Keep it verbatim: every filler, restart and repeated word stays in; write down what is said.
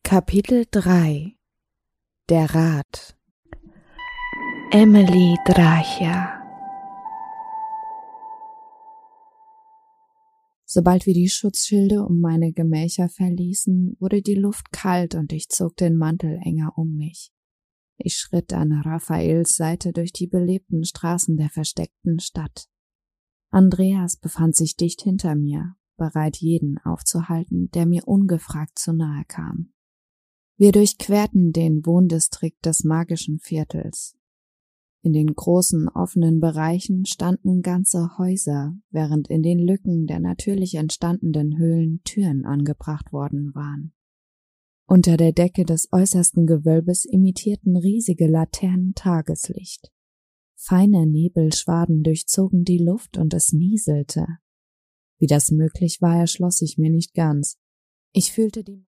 Kapitel drei. Der Rat. Emily Dracha. Sobald wir die Schutzschilde um meine Gemächer verließen, wurde die Luft kalt und ich zog den Mantel enger um mich. Ich schritt an Raphaels Seite durch die belebten Straßen der versteckten Stadt. Andreas befand sich dicht hinter mir, bereit, jeden aufzuhalten, der mir ungefragt zu nahe kam. Wir durchquerten den Wohndistrikt des magischen Viertels. In den großen offenen Bereichen standen ganze Häuser, während in den Lücken der natürlich entstandenen Höhlen Türen angebracht worden waren. Unter der Decke des äußersten Gewölbes imitierten riesige Laternen Tageslicht. Feine Nebelschwaden durchzogen die Luft und es nieselte. Wie das möglich war, erschloss ich mir nicht ganz. Ich fühlte die